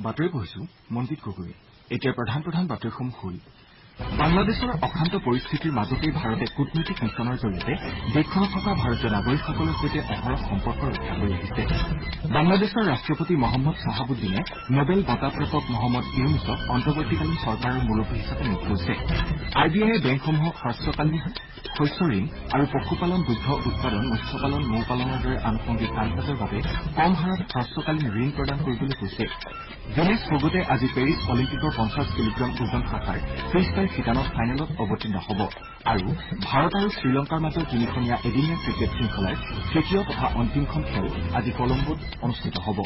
বাতৰি পঢ়িছো মনজিত গগৈ। এতিয়া প্ৰধান বাতৰিসমূহ হ'ল বাংলাদেশৰ অশান্ত পৰিস্থিতিৰ মাজতেই ভাৰতে কূটনৈতিক মিছনৰ জৰিয়তে দেশখনত থকা ভাৰতীয় নাগৰিকসকলৰ সৈতে অহৰহ সম্পৰ্ক ৰক্ষা কৰি আহিছে। বাংলাদেশৰ ৰাষ্ট্ৰপতি মহম্মদ চাহাবুদ্দিনে নোবেল বঁটা প্ৰাপক মহম্মদ ইউনুছক অন্তৰ্বৰ্তীকালীন চৰকাৰৰ মুৰব্বী হিচাপে নিয়োগ কৰিছে। RBIয়ে বেংকসমূহক হ্ৰস্বকালীন শস্য ঋণ আৰু পশুপালন, দুগ্ধ উৎপাদন, মৎস্যপালন, নৌপালনৰ দৰে আনুষংগিক কাম কাজৰ বাবে কম হাৰত হ্ৰস্বকালীন ঋণ প্ৰদান কৰিবলৈ কৈছে। দীনেশ ফোগটে আজি পেৰিছ অলিম্পিকৰ 50 কিলোগ্ৰাম ওজন শাখাৰ ফ্ৰীষ্টাইল শিতানত ফাইনেলত অৱতীৰ্ণ হ'ব আৰু ভাৰত আৰু শ্ৰীলংকাৰ মাজৰ তিনিখনীয়া এদিনীয়া ক্ৰিকেট শৃংখলাৰ তৃতীয় তথা অন্তিমখন খেল আজি কলম্বোত অনুষ্ঠিত হ'ব।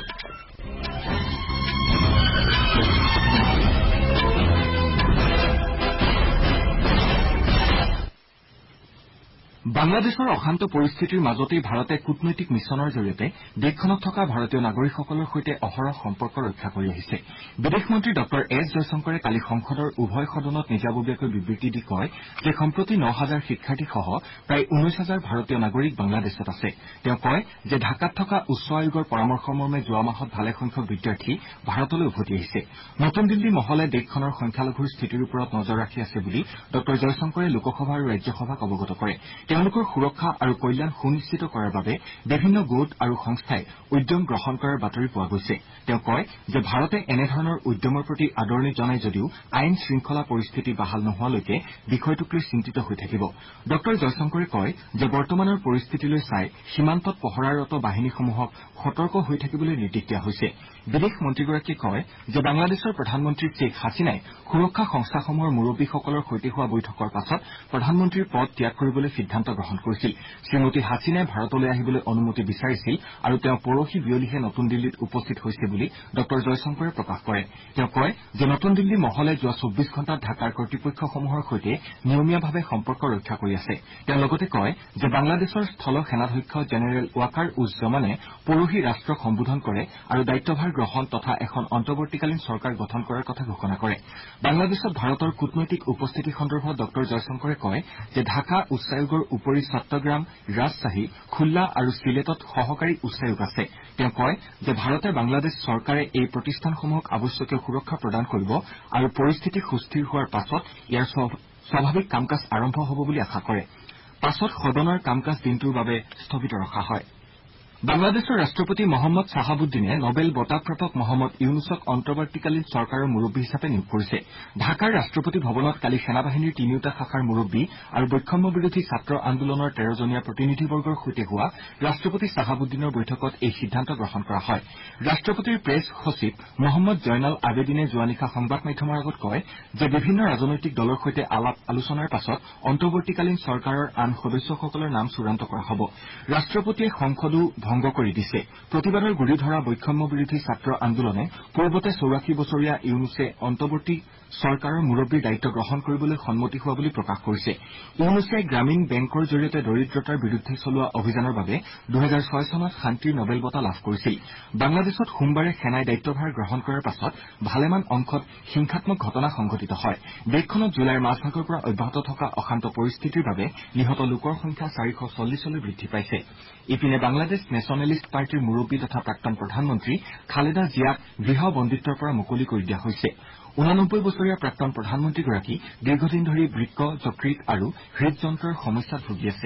বাংলাদেশৰ অশান্ত পৰিস্থিতিৰ মাজতেই ভাৰতে কূটনৈতিক মিছনৰ জৰিয়তে দেশখনত থকা ভাৰতীয় নাগৰিকসকলৰ সৈতে অহৰহ সম্পৰ্ক ৰক্ষা কৰি আহিছে। বিদেশ মন্ত্ৰী ডঃ এছ জয়শংকৰে কালি সংসদৰ উভয় সদনত নিজাববীয়াকৈ বিবৃতি দি কয় যে সম্প্ৰতি 9,000 শিক্ষাৰ্থীসহ প্ৰায় 19,000 ভাৰতীয় নাগৰিক বাংলাদেশত আছে। তেওঁ কয় যে ঢাকাত থকা উচ্চ আয়োগৰ পৰামৰ্শমৰ্মে যোৱা মাহত ভালেসংখ্যক বিদ্যাৰ্থী ভাৰতলৈ উভতি আহিছে। নতুন দিল্লী মহলে দেশখনৰ সংখ্যালঘুৰ স্থিতিৰ ওপৰত নজৰ ৰাখি আছে বুলি ডঃ জয়শংকৰে লোকসভা আৰু ৰাজ্যসভাক অৱগত কৰে। তেওঁলোকৰ সুৰক্ষা আৰু কল্যাণ সুনিশ্চিত কৰাৰ বাবে বিভিন্ন গোট আৰু সংস্থাই উদ্যম গ্ৰহণ কৰাৰ বাতৰি পোৱা গৈছে। তেওঁ কয় যে ভাৰতে এনেধৰণৰ উদ্যমৰ প্ৰতি আদৰণি জনাই যদিও আইন শৃংখলা পৰিস্থিতি বাহাল নোহোৱালৈকে বিষয়টোক লৈ চিন্তিত হৈ থাকিব। ডঃ জয়শংকৰে কয় যে বৰ্তমানৰ পৰিস্থিতিলৈ চাই সীমান্তত পহৰাৰত বাহিনীসমূহক সতৰ্ক হৈ থাকিবলৈ নিৰ্দেশ দিয়া হৈছে। বিদেশ মন্ত্ৰীগৰাকীয়ে কয় যে বাংলাদেশৰ প্ৰধানমন্ত্ৰী শ্বেখ হাছিনাই সুৰক্ষা সংস্থাসমূহৰ মুৰব্বীসকলৰ সৈতে হোৱা বৈঠকৰ পাছত প্ৰধানমন্ত্ৰীৰ পদ ত্যাগ কৰিবলৈ সিদ্ধান্ত গ্ৰহণ কৰিছিল। শ্ৰীমতী হাছিনাই ভাৰতলৈ আহিবলৈ অনুমতি বিচাৰিছিল আৰু তেওঁ পৰহি বিয়লিহে নতুন দিল্লীত উপস্থিত হৈছে বুলি ডঃ জয়শংকৰে প্ৰকাশ কৰে। তেওঁ কয় যে নতুন দিল্লী মহলে যোৱা 24 ঘণ্টাত ঢাকাৰ কৰ্তৃপক্ষসমূহৰ সৈতে নিয়মীয়াভাৱে সম্পৰ্ক ৰক্ষা কৰি আছে। তেওঁ লগতে কয় যে বাংলাদেশৰ স্থল সেনাধ্যক্ষ জেনেৰেল ৱাকাৰ উজ-জমানে পৰহি ৰাষ্ট্ৰক সম্বোধন কৰে আৰু দায়িত্বভাৰ গ্ৰহণ তথা এখন অন্তৰ্বৰ্তীকালীন চৰকাৰ গঠন কৰাৰ কথা ঘোষণা কৰে। বাংলাদেশত ভাৰতৰ কূটনৈতিক উপস্থিতি সন্দৰ্ভত ডঃ জয়শংকৰে কয় যে ঢাকা উচ্চায়োগৰ উপৰি চট্টগ্ৰাম, ৰাজশ্বাহী, খুল্লা আৰু চিলেটত সহকাৰী উচ্চায়োগ আছে। তেওঁ কয় যে ভাৰতে বাংলাদেশ চৰকাৰে এই প্ৰতিষ্ঠানসমূহক আৱশ্যকীয় সুৰক্ষা প্ৰদান কৰিব আৰু পৰিস্থিতি সুস্থিৰ হোৱাৰ পাছত ইয়াৰ স্বাভাৱিক কাম কাজ আৰম্ভ হ'ব বুলি আশা কৰে। পাছত সদনৰ কাম কাজ দিনটোৰ বাবে স্থগিত ৰখা হয়। বাংলাদেশৰ ৰাষ্ট্ৰপতি মহম্মদ চাহাবুদ্দিনে নোবেল বঁটা প্ৰাপক মহম্মদ ইউনুছক অন্তৰ্বৰ্তীকালীন চৰকাৰৰ মুৰব্বী হিচাপে নিয়োগ কৰিছে। ঢাকাৰ ৰাষ্ট্ৰপতি ভৱনত কালি সেনাবাহিনীৰ তিনিওটা শাখাৰ মুৰব্বী আৰু বৈষম্য বিৰোধী ছাত্ৰ আন্দোলনৰ 13জনীয়া প্ৰতিনিধিবৰ্গৰ সৈতে হোৱা ৰাষ্ট্ৰপতি চাহাবুদ্দিনৰ বৈঠকত এই সিদ্ধান্ত গ্ৰহণ কৰা হয়। ৰাষ্ট্ৰপতিৰ প্ৰেছ সচিব মহম্মদ জয়নাল আবেদিনে যোৱা নিশা সংবাদ মাধ্যমৰ আগত কয় যে বিভিন্ন ৰাজনৈতিক দলৰ সৈতে আলাপ আলোচনাৰ পাছত অন্তৰ্বৰ্তীকালীন চৰকাৰৰ আন সদস্যসকলৰ নাম চূড়ান্ত কৰা হ'ব। ৰাষ্ট্ৰপতিয়ে সংসদো ভংগ কৰি দিছে। প্ৰতিবাদৰ গুৰি ধৰা বৈষম্য বিৰোধী ছাত্ৰ আন্দোলনে পূৰ্বতে 84 বছৰীয়া ইউনুছে অন্তৰ্বৰ্তী চৰকাৰৰ মুৰব্বীৰ দায়িত্ব গ্ৰহণ কৰিবলৈ সন্মতি হোৱা বুলি প্ৰকাশ কৰিছে। ইউনুছে গ্ৰামীণ বেংকৰ জৰিয়তে দৰিদ্ৰতাৰ বিৰুদ্ধে চলোৱা অভিযানৰ বাবে 2006 চনত শান্তিৰ নোবেল বঁটা লাভ কৰিছিল। বাংলাদেশত সোমবাৰে সেনাই দায়িত্বভাৰ গ্ৰহণ কৰাৰ পাছত ভালেমান অংশত হিংসাত্মক ঘটনা সংঘটিত হয়। দেশখনত জুলাইৰ মাজভাগৰ পৰা অব্যাহত থকা অশান্ত পৰিস্থিতিৰ বাবে নিহত লোকৰ সংখ্যা 440লৈ বৃদ্ধি পাইছে। ইপিনে বাংলাদেশ নেচনেলিষ্ট পাৰ্টীৰ মুৰব্বী তথা প্ৰাক্তন প্ৰধানমন্ত্ৰী খালেদা জিয়াক গৃহ বন্দীত্বৰ পৰা মুকলি কৰি দিয়া হৈছে। 89 বছৰীয়া প্ৰাক্তন প্ৰধানমন্ত্ৰীগৰাকী দীৰ্ঘদিন ধৰি বৃক্ক, যকৃত আৰু হৃদযন্ত্ৰৰ সমস্যাত ভুগি আছে।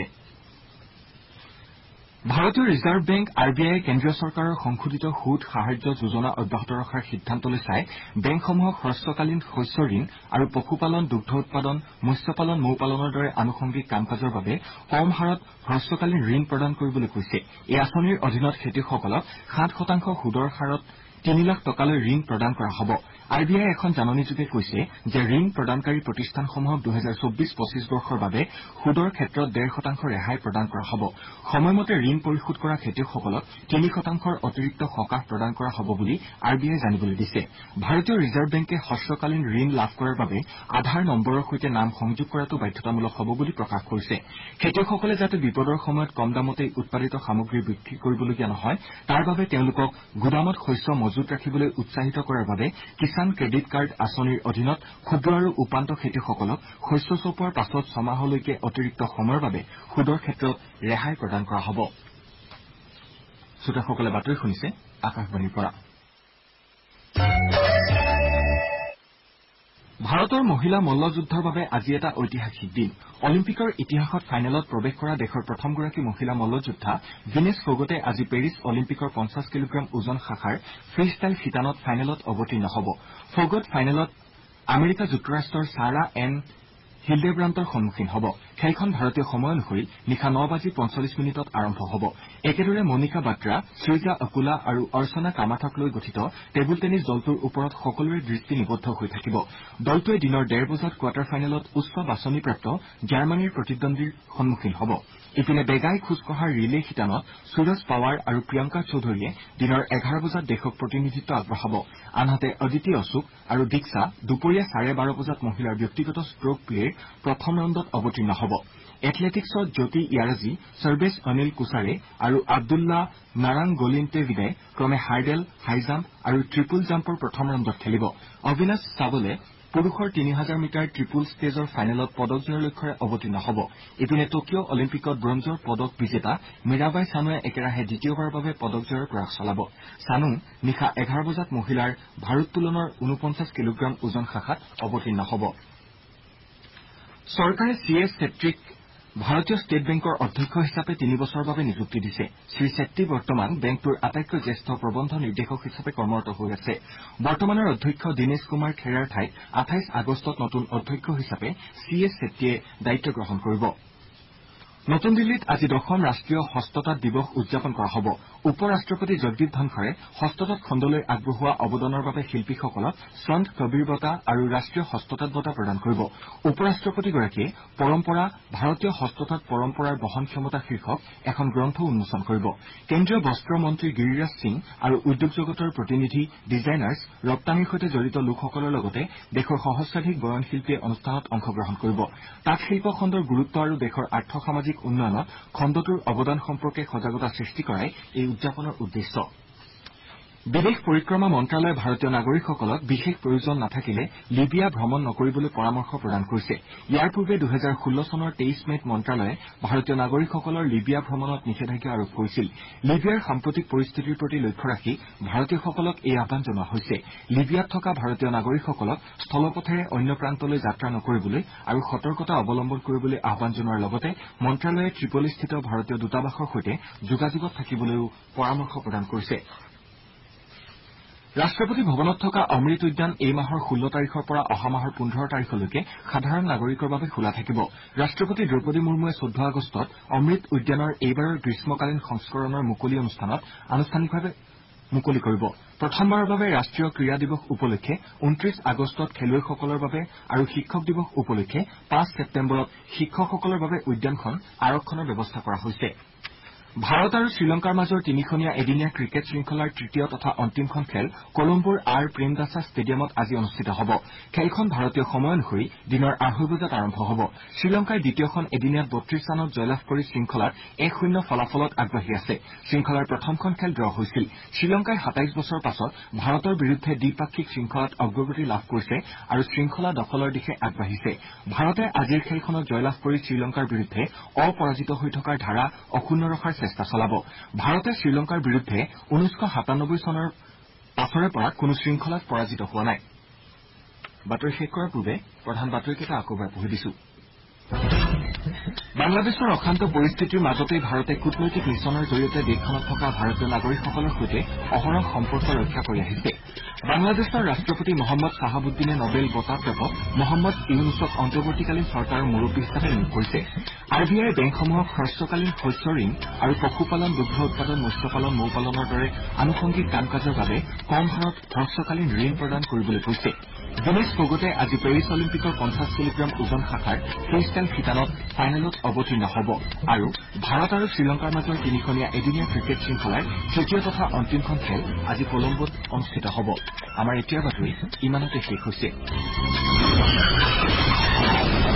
ভাৰতীয় ৰিজাৰ্ভ বেংক RBIয়ে কেন্দ্ৰীয় চৰকাৰৰ সংশোধিত সুদ সাহায্য যোজনা অব্যাহত ৰখাৰ সিদ্ধান্তলৈ চাই বেংকসমূহক হ্ৰস্বকালীন শস্য ঋণ আৰু পশুপালন, দুগ্ধ উৎপাদন, মৎস্যপালন, নৌপালনৰ দৰে আনুষংগিক কাম কাজৰ বাবে কম হাৰত হ্ৰস্বকালীন ঋণ প্ৰদান কৰিবলৈ কৈছে। এই আঁচনিৰ অধীনত খেতিয়কসকলক 7% সুদৰ হাৰত 3 লাখ টকালৈ ঋণ প্ৰদান কৰা হ'ব। RBIয়ে এখন জাননীযোগে কৈছে যে ঋণ প্ৰদানকাৰী প্ৰতিষ্ঠানসমূহক 2024-25 বৰ্ষৰ বাবে সুদৰ ক্ষেত্ৰত 1.5% ৰেহাই প্ৰদান কৰা হ'ব। সময়মতে ঋণ পৰিশোধ কৰা খেতিয়কসকলক 3% অতিৰিক্ত সকাহ প্ৰদান কৰা হ'ব বুলি RBIয়ে জানিবলৈ দিছে। ভাৰতীয় ৰিজাৰ্ভ বেংকে হ্ৰস্বকালীন ঋণ লাভ কৰাৰ বাবে আধাৰ নম্বৰৰ সৈতে নাম সংযোগ কৰাটো বাধ্যতামূলক হ'ব বুলি প্ৰকাশ কৰিছে। খেতিয়কসকলে যাতে বিপদৰ সময়ত কম দামতেই উৎপাদিত সামগ্ৰী বিক্ৰী কৰিবলগীয়া নহয়, তাৰ বাবে তেওঁলোকক গুদামত শস্য মজুত ৰাখিবলৈ উৎসাহিত কৰাৰ বাবে কিষাণ ক্ৰেডিট কাৰ্ড আঁচনিৰ অধীনত ক্ষুদ্ৰ আৰু উপান্ত খেতিয়কসকলক শস্য চপোৱাৰ পাছত 6 মাহলৈকে অতিৰিক্ত সময়ৰ বাবে সুদৰ ক্ষেত্ৰত ৰেহাই প্ৰদান কৰা হ'ব। শ্ৰোতাসকলে বাতৰি শুনিছে আকাশবাণীৰ পৰা। ভাৰতৰ মহিলা মল্লযুদ্ধৰ বাবে আজি এটা ঐতিহাসিক দিন অলিম্পিকৰ ইতিহাসত ফাইনেলত প্ৰৱেশ কৰা দেশৰ প্ৰথমগৰাকী মহিলা মল্লযোদ্ধা ভিনেছ ফগটে আজি পেৰিছ অলিম্পিকৰ 50 কিলোগ্ৰাম ওজন শাখাৰ ফ্ৰী ষ্টাইল শিতানত ফাইনেলত অৱতীৰ্ণ হ'ব ফগট ফাইনেলত আমেৰিকা যুক্তৰাষ্ট্ৰৰ ছাৰা এন হিলডেব্ৰাণ্টৰ সন্মুখীন হ'ব খেলখন ভাৰতীয় সময় অনুসৰি নিশা 9:45 আৰম্ভ হ'ব একেদৰে মনিকা বাট্ৰা সৃজা অকুলা আৰু অৰ্চনা কামাথক লৈ গঠিত টেবুল টেনিছ দলটোৰ ওপৰত সকলোৰে দৃষ্টি নিবদ্ধ হৈ থাকিব দলটোৱে দিনৰ 1:30 বজাত কোৱাৰ্টাৰ ফাইনেলত উচ্চ বাছনিপ্ৰাপ্ত জাৰ্মানীৰ প্ৰতিদ্বন্দ্বীৰ সন্মুখীন হ'ব ইপিনে বেগাই খোজ কঢ়াৰ ৰিলে শিতানত সুৰজ পাৱাৰ আৰু প্ৰিয়ংকা চৌধুৰীয়ে দিনৰ 11 বজাত দেশক প্ৰতিনিধিত্ব আগবঢ়াব আনহাতে অদিতি অশোক আৰু দীক্ষা দুপৰীয়া 12:30 বজাত মহিলাৰ ব্যক্তিগত ষ্ট্ৰোক প্লেৰ প্ৰথম ৰাউণ্ডত অৱতীৰ্ণ হ'ব এথলেটিকছত জ্যোতি ইয়াৰাজী সৰ্বেশ অনিল কুছাৰে আৰু আব্দুল্লা নাৰাংগলিনটেভিডে ক্ৰমে হাৰ্ডেল হাইজাম্প আৰু ট্ৰিপল জাম্পৰ প্ৰথম ৰাউণ্ডত খেলিব অবিনাশ চাবলে পুৰুষৰ 3000 মিটাৰ ট্ৰিপল ষ্টেজৰ ফাইনেলত পদক জয়ৰ লক্ষ্যৰে অৱতীৰ্ণ হ'ব ইপিনে টকিঅ' অলিম্পিকত ব্ৰঞ্জৰ পদক বিজেতা মীৰাবাই চানুৱে একেৰাহে দ্বিতীয়বাৰৰ বাবে পদক জয়ৰ প্ৰয়াস চলাব চানু নিশা 11 বজাত মহিলাৰ ভাৰোত্তোলনৰ 49 কিলোগ্ৰাম ওজন শাখাত অৱতীৰ্ণ হ'ব চৰকাৰে চি.এছ. ছেত্ৰীক ভাৰতীয় ষ্টেট বেংকৰ অধ্যক্ষ হিচাপে 3 বছৰৰ বাবে নিযুক্তি দিছে শ্ৰীছেত্ৰী বৰ্তমান বেংকটোৰ আটাইতকৈ জ্যেষ্ঠ প্ৰবন্ধ নিৰ্দেশক হিচাপে কৰ্মৰত হৈ আছে বৰ্তমানৰ অধ্যক্ষ দীনেশ কুমাৰ খেৰাৰ ঠাইত 28 আগষ্টত নতুন অধ্যক্ষ হিচাপে চি.এছ. ছেত্ৰীয়ে দায়িত্ব গ্ৰহণ কৰিব নতুন দিল্লীত আজি 10ম ৰাষ্ট্ৰীয় হস্ততাঁত দিৱস উদযাপন কৰা হ'ব উপ ৰাষ্ট্ৰপতি জগদীপ ধনখৰে হস্ততাঁত খণ্ডলৈ আগবঢ়োৱা অৱদানৰ বাবে শিল্পীসকলক সন্ত কবীৰ বঁটা আৰু ৰাষ্ট্ৰীয় হস্ততাঁত বঁটা প্ৰদান কৰিব উপ ৰাষ্ট্ৰপতিগৰাকীয়ে পৰম্পৰা ভাৰতীয় হস্ততাঁত পৰম্পৰাৰ বহন ক্ষমতা শীৰ্ষক এখন গ্ৰন্থ উন্মোচন কৰিব কেন্দ্ৰীয় বস্ত্ৰ মন্ত্ৰী গিৰিৰাজ সিং আৰু উদ্যোগ জগতৰ প্ৰতিনিধি ডিজাইনাৰ্ছ ৰপ্তানিৰ সৈতে জড়িত লোকসকলৰ লগতে দেশৰ সহস্ৰাধিক বয়নশিল্পীয়ে অনুষ্ঠানত অংশগ্ৰহণ কৰিব তাঁত শিল্প খণ্ডৰ গুৰুত্ব আৰু দেশৰ আৰ্থ সামাজিক উন্নয়নত খণ্ডটোৰ অৱদান সম্পৰ্কে সজাগতা সৃষ্টি কৰাই এই উদযাপনৰ উদ্দেশ্য বিদেশ পৰিক্ৰমা মন্ত্ৰালয়ে ভাৰতীয় নাগৰিকসকলক বিশেষ প্ৰয়োজন নাথাকিলে লিবিয়া ভ্ৰমণ নকৰিবলৈ পৰামৰ্শ প্ৰদান কৰিছে ইয়াৰ পূৰ্বে 2016 চনৰ 23 মেত মন্ত্ৰালয়ে ভাৰতীয় নাগৰিকসকলৰ লিবিয়া ভ্ৰমণত নিষেধাজ্ঞা আৰোপ কৰিছিল লিবিয়াৰ সাম্প্ৰতিক পৰিস্থিতিৰ প্ৰতি লক্ষ্য ৰাখি ভাৰতীয়সকলক এই আহ্বান জনোৱা হৈছে লিবিয়াত থকা ভাৰতীয় নাগৰিকসকলক স্থলপথেৰে অন্য প্ৰান্তলৈ যাত্ৰা নকৰিবলৈ আৰু সতৰ্কতা অৱলম্বন কৰিবলৈ আহ্বান জনোৱাৰ লগতে মন্ত্ৰালয়ে ত্ৰিপলিস্থিত ভাৰতীয় দূতাবাসৰ সৈতে যোগাযোগত থাকিবলৈও পৰামৰ্শ প্ৰদান কৰিছে ৰাষ্ট্ৰপতি ভৱনত থকা অমৃত উদ্যান এই মাহৰ 16 তাৰিখৰ পৰা অহা মাহৰ 15 তাৰিখলৈকে সাধাৰণ নাগৰিকৰ বাবে খোলা থাকিব ৰাষ্ট্ৰপতি দ্ৰৌপদী মুৰ্মুৱে 14 আগষ্টত অমৃত উদ্যানৰ এইবাৰৰ গ্ৰীষ্মকালীন সংস্কৰণৰ মুকলি অনুষ্ঠানত আনুষ্ঠানিকভাৱে মুকলি কৰিব প্ৰথমবাৰৰ বাবে ৰাষ্ট্ৰীয় ক্ৰীড়া দিৱস উপলক্ষে 29 আগষ্টত খেলুৱৈসকলৰ বাবে আৰু শিক্ষক দিৱস উপলক্ষে 5 ছেপ্টেম্বৰত শিক্ষকসকলৰ বাবে উদ্যানখন আৰক্ষণৰ ব্যৱস্থা কৰা হৈছে ভাৰত আৰু শ্ৰীলংকাৰ মাজৰ তিনিখনীয়া এদিনীয়া ক্ৰিকেট শৃংখলাৰ তৃতীয় তথা অন্তিমখন খেল কলম্বোৰ আৰ প্ৰেমদাসা ষ্টেডিয়ামত আজি অনুষ্ঠিত হ'ব খেলখন ভাৰতীয় সময় অনুসৰি দিনৰ 2:30 বজাত আৰম্ভ হ'ব শ্ৰীলংকাই দ্বিতীয়খন এদিনীয়াত 32 ৰানত জয়লাভ কৰি শৃংখলাৰ 1-0 ফলাফলত আগবাঢ়ি আছে শৃংখলাৰ প্ৰথমখন খেল ড্ৰ হৈছিল শ্ৰীলংকাই 27 বছৰ পাছত ভাৰতৰ বিৰুদ্ধে দ্বিপাক্ষিক শৃংখলাত অগ্ৰগতি লাভ কৰিছে আৰু শৃংখলা দখলৰ দিশে আগবাঢ়িছে ভাৰতে আজিৰ খেলখনত জয়লাভ কৰি শ্ৰীলংকাৰ বিৰুদ্ধে অপৰাজিত হৈ থকাৰ ধাৰা অক্ষুণ্ণ ৰখাৰ চেষ্টা চলাব ভাৰতে শ্ৰীলংকাৰ বিৰুদ্ধে 1997 চনৰ পাছৰে পৰা কোনো শৃংখলাত পৰাজিত হোৱা নাই বাতৰি শেষ কৰাৰ পূৰ্বে প্ৰধান বাতৰিকেইটা আকৌ এবাৰ পঢ়ি দিছো বাংলাদেশৰ অশান্ত পৰিস্থিতিৰ মাজতেই ভাৰতে কূটনৈতিক মিছনৰ জৰিয়তে দেশখনত থকা ভাৰতীয় নাগৰিকসকলৰ সৈতে অহৰহ সম্পৰ্ক ৰক্ষা কৰি আহিছে বাংলাদেশৰ ৰাষ্ট্ৰপতি মহম্মদ চাহাবুদ্দিনে নবেল বঁটা প্ৰাপক মহম্মদ ইউনুছক অন্তৰ্বৰ্তীকালীন চৰকাৰৰ মুৰব্বী হিচাপে নিয়োগ কৰিছে আৰবিআই বেংকসমূহক হ্ৰস্বকালীন শস্য ঋণ আৰু পশুপালন দুগ্ধ উৎপাদন মৎস্যপালন মৌপালনৰ দৰে আনুষংগিক কাম কাজৰ বাবে কম হাৰত হ্ৰস্বকালীন ঋণ প্ৰদান কৰিবলৈ কৈছে ভিনেছ ফগটে আজি পেৰিছ অলিম্পিকৰ 50 কিলোগ্ৰাম ওজন শাখাৰ ফ্ৰী ষ্টাইল শিতানত ফাইনেলত অৱতীৰ্ণ হ'ব আৰু ভাৰত আৰু শ্ৰীলংকাৰ মাজৰ তিনিখনীয়া এদিনীয়া ক্ৰিকেট শৃংখলাৰ তৃতীয় তথা অন্তিমখন খেল আজি কলম্বোত অনুষ্ঠিত হ'ব আমাৰ এতিয়াৰ বাতৰি ইমানতে শেষ হৈছে